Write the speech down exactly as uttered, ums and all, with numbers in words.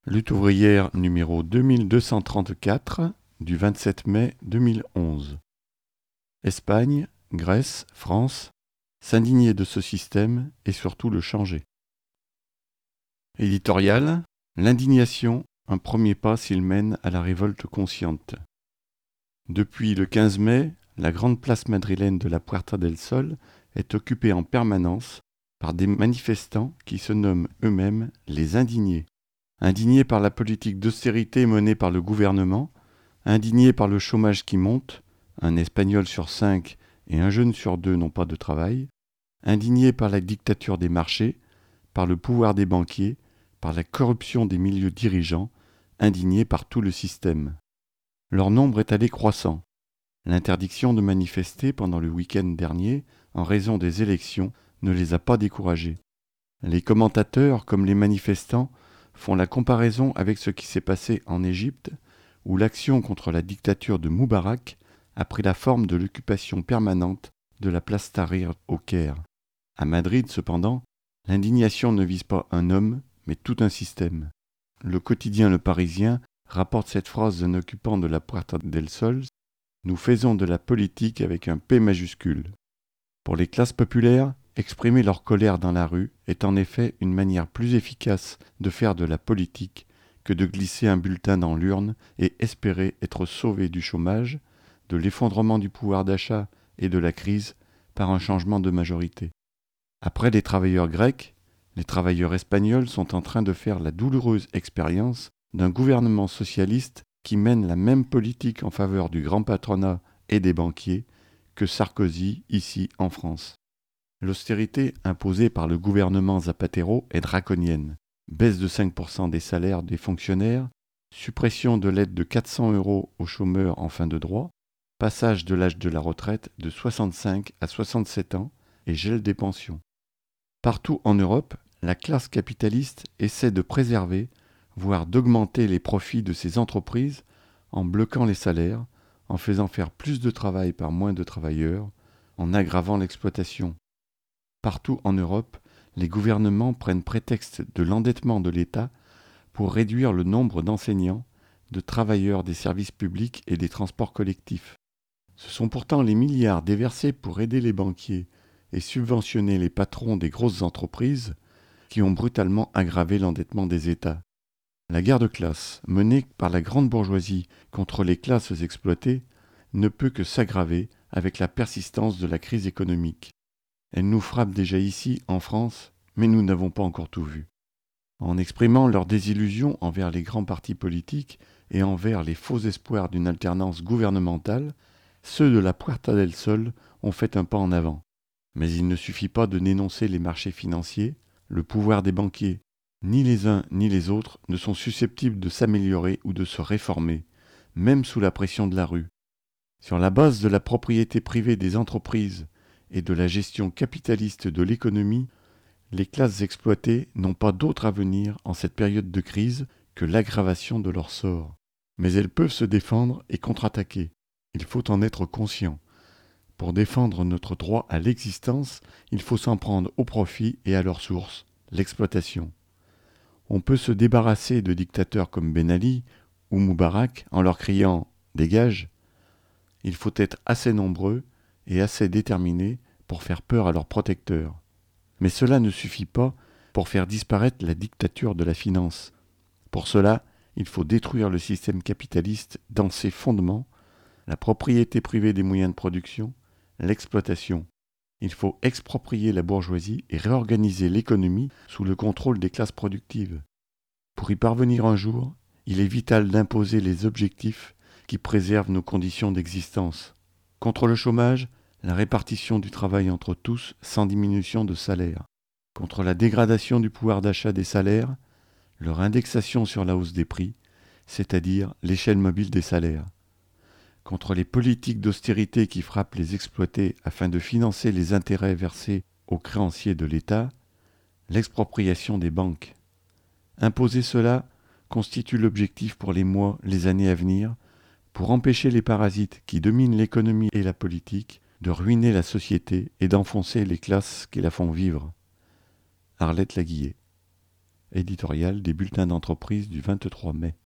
Lutte ouvrière numéro deux mille deux cent trente-quatre du vingt-sept mai deux mille onze. Espagne, Grèce, France, s'indigner de ce système et surtout le changer. Éditorial, l'indignation, un premier pas s'il mène à la révolte consciente. Depuis le quinze mai, la grande place madrilène de la Puerta del Sol est occupée en permanence par des manifestants qui se nomment eux-mêmes les indignés. Indignés par la politique d'austérité menée par le gouvernement, indignés par le chômage qui monte, un Espagnol sur cinq et un jeune sur deux n'ont pas de travail, indignés par la dictature des marchés, par le pouvoir des banquiers, par la corruption des milieux dirigeants, indignés par tout le système. Leur nombre est allé croissant. L'interdiction de manifester pendant le week-end dernier, en raison des élections, ne les a pas découragés. Les commentateurs, comme les manifestants, font la comparaison avec ce qui s'est passé en Égypte, où l'action contre la dictature de Moubarak a pris la forme de l'occupation permanente de la place Tahrir au Caire. À Madrid, cependant, l'indignation ne vise pas un homme, mais tout un système. Le quotidien Le Parisien rapporte cette phrase d'un occupant de la Puerta del Sol: « Nous faisons de la politique avec un P majuscule ». Pour les classes populaires, exprimer leur colère dans la rue est en effet une manière plus efficace de faire de la politique que de glisser un bulletin dans l'urne et espérer être sauvé du chômage, de l'effondrement du pouvoir d'achat et de la crise par un changement de majorité. Après les travailleurs grecs, les travailleurs espagnols sont en train de faire la douloureuse expérience d'un gouvernement socialiste qui mène la même politique en faveur du grand patronat et des banquiers que Sarkozy ici en France. L'austérité imposée par le gouvernement Zapatero est draconienne. Baisse de cinq pour cent des salaires des fonctionnaires, suppression de l'aide de quatre cents euros aux chômeurs en fin de droit, passage de l'âge de la retraite de soixante-cinq à soixante-sept ans et gel des pensions. Partout en Europe, la classe capitaliste essaie de préserver, voire d'augmenter les profits de ses entreprises en bloquant les salaires, en faisant faire plus de travail par moins de travailleurs, en aggravant l'exploitation. Partout en Europe, les gouvernements prennent prétexte de l'endettement de l'État pour réduire le nombre d'enseignants, de travailleurs des services publics et des transports collectifs. Ce sont pourtant les milliards déversés pour aider les banquiers et subventionner les patrons des grosses entreprises qui ont brutalement aggravé l'endettement des États. La guerre de classe, menée par la grande bourgeoisie contre les classes exploitées, ne peut que s'aggraver avec la persistance de la crise économique. Elle nous frappe déjà ici, en France, mais nous n'avons pas encore tout vu. En exprimant leur désillusion envers les grands partis politiques et envers les faux espoirs d'une alternance gouvernementale, ceux de la Puerta del Sol ont fait un pas en avant. Mais il ne suffit pas de dénoncer les marchés financiers, le pouvoir des banquiers. Ni les uns ni les autres ne sont susceptibles de s'améliorer ou de se réformer, même sous la pression de la rue. Sur la base de la propriété privée des entreprises et de la gestion capitaliste de l'économie, les classes exploitées n'ont pas d'autre avenir en cette période de crise que l'aggravation de leur sort. Mais elles peuvent se défendre et contre-attaquer. Il faut en être conscient. Pour défendre notre droit à l'existence, il faut s'en prendre au profit et à leur source, l'exploitation. On peut se débarrasser de dictateurs comme Ben Ali ou Moubarak en leur criant « Dégage !» Il faut être assez nombreux et assez déterminés pour faire peur à leurs protecteurs. Mais cela ne suffit pas pour faire disparaître la dictature de la finance. Pour cela, il faut détruire le système capitaliste dans ses fondements, la propriété privée des moyens de production, l'exploitation. Il faut exproprier la bourgeoisie et réorganiser l'économie sous le contrôle des classes productives. Pour y parvenir un jour, il est vital d'imposer les objectifs qui préservent nos conditions d'existence. Contre le chômage, la répartition du travail entre tous sans diminution de salaire. Contre la dégradation du pouvoir d'achat des salaires, leur indexation sur la hausse des prix, c'est-à-dire l'échelle mobile des salaires. Contre les politiques d'austérité qui frappent les exploités afin de financer les intérêts versés aux créanciers de l'État, l'expropriation des banques. Imposer cela constitue l'objectif pour les mois, les années à venir, pour empêcher les parasites qui dominent l'économie et la politique de ruiner la société et d'enfoncer les classes qui la font vivre. Arlette Laguillet. éditorial des bulletins d'entreprise du vingt-trois mai.